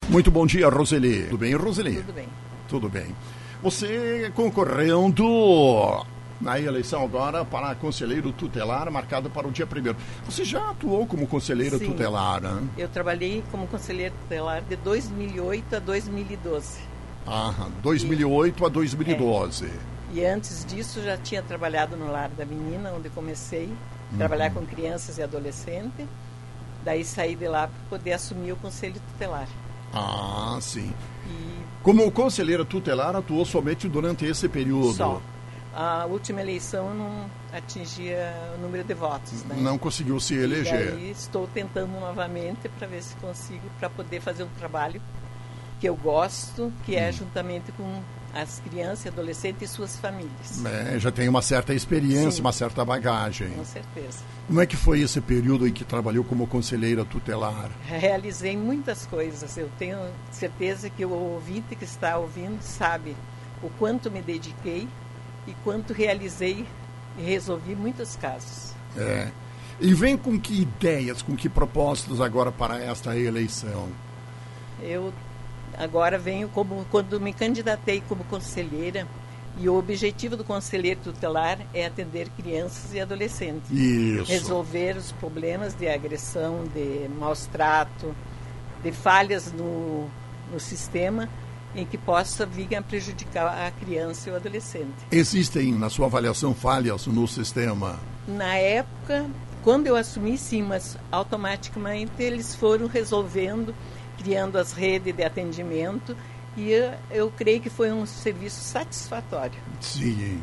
Muito bom dia, Roseli. Tudo bem, Roseli? Tudo bem. Tudo bem. Você concorrendo na eleição agora para conselheiro tutelar, marcado para o dia 1º. Você já atuou como conselheira tutelar, né? Eu trabalhei como conselheira tutelar de 2008 a 2012. 2008 a 2012. E antes disso já tinha trabalhado no Lar da Menina, onde comecei a trabalhar com crianças e adolescentes. Daí saí de lá para poder assumir o conselho tutelar. Sim. Como conselheira tutelar, atuou somente durante esse período? Só. A última eleição não atingia o número de votos, né? Não conseguiu se eleger. E daí estou tentando novamente para ver se consigo, para poder fazer um trabalho que eu gosto, que é juntamente com as crianças e adolescentes e suas famílias. Já tem uma certa experiência, Sim. Uma certa bagagem. Com certeza. Como é que foi esse período em que trabalhou como conselheira tutelar? Realizei muitas coisas. Eu tenho certeza que o ouvinte que está ouvindo sabe o quanto me dediquei e quanto realizei e resolvi muitos casos. E vem com que ideias, com que propósitos agora para esta eleição? Eu agora venho quando me candidatei como conselheira, e o objetivo do conselheiro tutelar é atender crianças e adolescentes. Isso. Resolver os problemas de agressão, de maus trato, de falhas no sistema em que possa vir a prejudicar a criança e o adolescente. Existem, na sua avaliação, falhas no sistema? Na época, quando eu assumi, sim, mas automaticamente eles foram resolvendo, criando as redes de atendimento, e eu creio que foi um serviço satisfatório. Sim.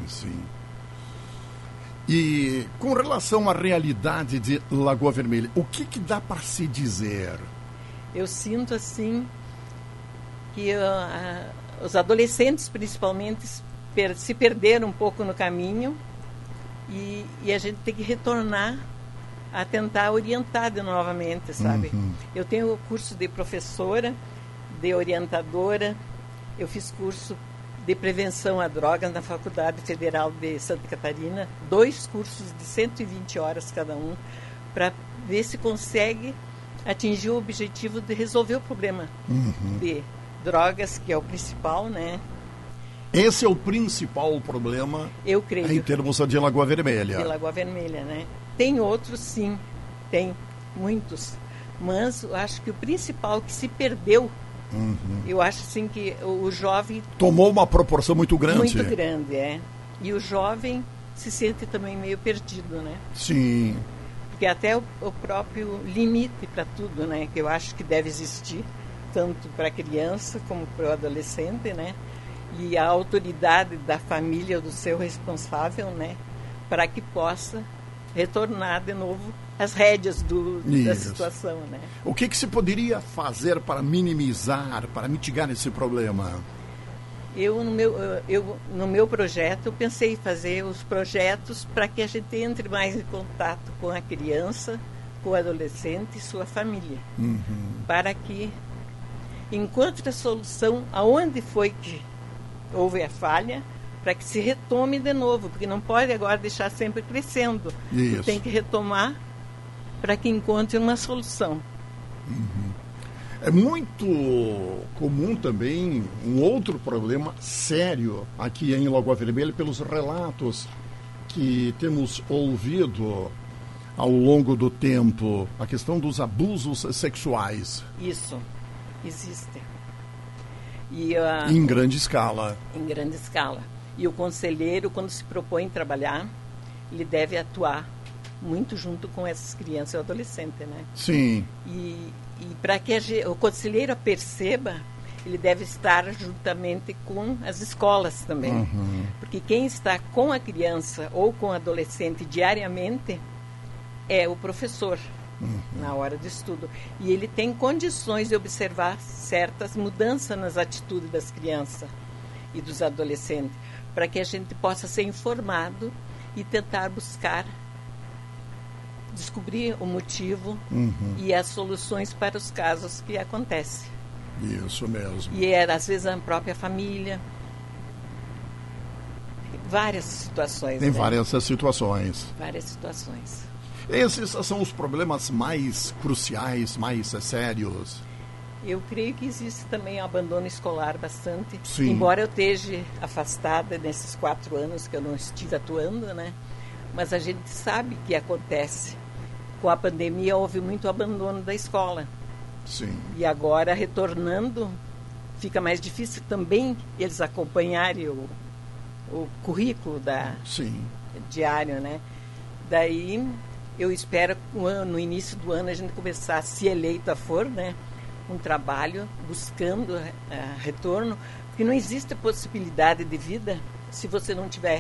E com relação à realidade de Lagoa Vermelha, o que dá para se dizer? Eu sinto, assim, que os adolescentes, principalmente, se perderam um pouco no caminho, e a gente tem que retornar a tentar orientar de novamente, sabe? Eu tenho curso de professora, de orientadora, eu fiz curso de prevenção a drogas na Faculdade Federal de Santa Catarina, 2 cursos de 120 horas cada um, para ver se consegue atingir o objetivo de resolver o problema de drogas, que é o principal, né? Esse é o principal problema, eu creio, em termos de Lagoa Vermelha. De Lagoa Vermelha, né? Tem outros, sim, tem muitos, mas eu acho que o principal que se perdeu, eu acho assim que o jovem... Tomou uma proporção muito grande. Muito grande, E o jovem se sente também meio perdido, né? Sim. Porque até o próprio limite para tudo, né? Que eu acho que deve existir, tanto para a criança como para o adolescente, né? E a autoridade da família, do seu responsável, né? Para que possa retornar de novo as rédeas da situação, né? O que se poderia fazer para minimizar, para mitigar esse problema? No meu projeto, eu pensei em fazer os projetos para que a gente entre mais em contato com a criança, com o adolescente e sua família. Para que encontre a solução aonde foi que houve a falha, para que se retome de novo, porque não pode agora deixar sempre crescendo. Tem que retomar para que encontre uma solução. É muito comum também um outro problema sério aqui em Lagoa Vermelha, pelos relatos que temos ouvido ao longo do tempo, a questão dos abusos sexuais. Isso, existe. Em grande escala. Em grande escala. E o conselheiro, quando se propõe trabalhar, ele deve atuar muito junto com essas crianças e adolescentes, né? Sim. E para que o conselheiro perceba, ele deve estar juntamente com as escolas também. Porque quem está com a criança ou com o adolescente diariamente é o professor, na hora de estudo. E ele tem condições de observar certas mudanças nas atitudes das crianças e dos adolescentes, para que a gente possa ser informado e tentar descobrir o motivo e as soluções para os casos que acontecem. Isso mesmo. E às vezes a própria família. Várias situações. Tem várias situações. Várias situações. Esses são os problemas mais cruciais, mais sérios. Eu creio que existe também abandono escolar bastante. Sim. Embora eu esteja afastada nesses 4 anos que eu não estive atuando, né? Mas a gente sabe que acontece. Com a pandemia houve muito abandono da escola. Sim. E agora, retornando, fica mais difícil também eles acompanharem o currículo diário, né? Daí, eu espero que no início do ano a gente começar, se eleita for, né? Um trabalho buscando retorno, porque não existe possibilidade de vida se você não tiver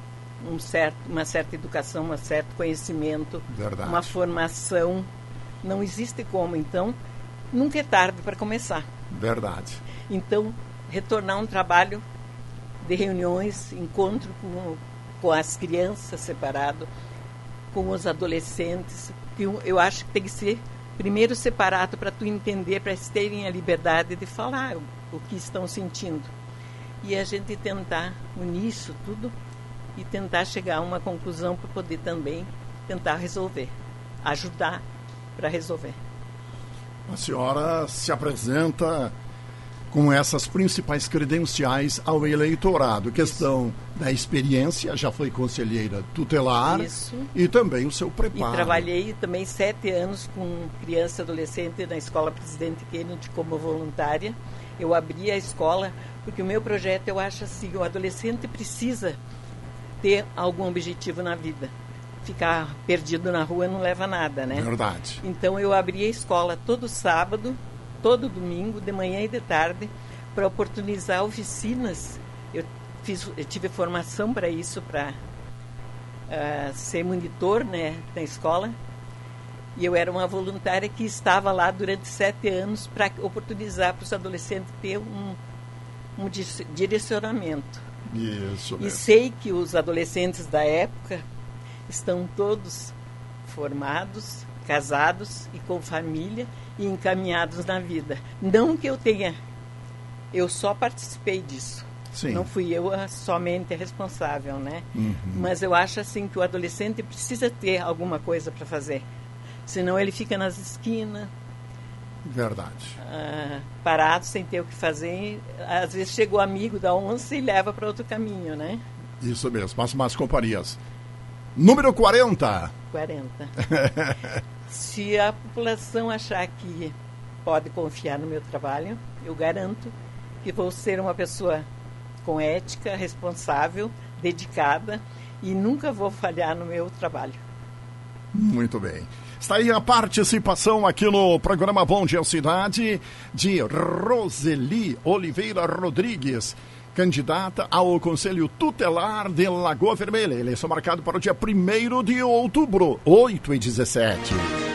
uma certa educação, um certo conhecimento, Verdade. Uma formação. Não existe como. Então, nunca é tarde para começar. Verdade. Então, retornar um trabalho de reuniões, encontro com as crianças separado, com os adolescentes. Eu acho que tem que ser primeiro separado para tu entender, para eles terem a liberdade de falar o que estão sentindo. E a gente tentar unir isso tudo e tentar chegar a uma conclusão para poder também tentar resolver, ajudar para resolver. A senhora se apresenta com essas principais credenciais ao eleitorado. Questão da experiência, já foi conselheira tutelar. Isso. E também o seu preparo. E trabalhei também 7 anos com criança e adolescente na Escola Presidente Kennedy como voluntária. Eu abri a escola porque o meu projeto, eu acho assim, o adolescente precisa ter algum objetivo na vida. Ficar perdido na rua não leva a nada, né? Verdade. Então eu abri a escola todo sábado, todo domingo, de manhã e de tarde, para oportunizar oficinas. Eu tive formação para isso, para ser monitor, né, na escola. E eu era uma voluntária que estava lá durante 7 anos para oportunizar para os adolescentes ter um direcionamento. Isso mesmo. E sei que os adolescentes da época estão todos formados, casados e com família e encaminhados na vida. Não que eu só participei disso. Sim. Não fui eu somente a responsável, né? Uhum. Mas eu acho assim que o adolescente precisa ter alguma coisa para fazer. Senão ele fica nas esquinas. Verdade. Parado, sem ter o que fazer. Às vezes chega o amigo da onça e leva para outro caminho, né? Isso mesmo, as más companhias. Número 40. 40. Se a população achar que pode confiar no meu trabalho, eu garanto que vou ser uma pessoa com ética, responsável, dedicada e nunca vou falhar no meu trabalho. Muito bem. Está aí a participação aqui no programa Bom Dia Cidade de Roseli Oliveira Rodrigues, candidata ao Conselho Tutelar de Lagoa Vermelha. Eleição marcada para o dia 1º de outubro, 8h17.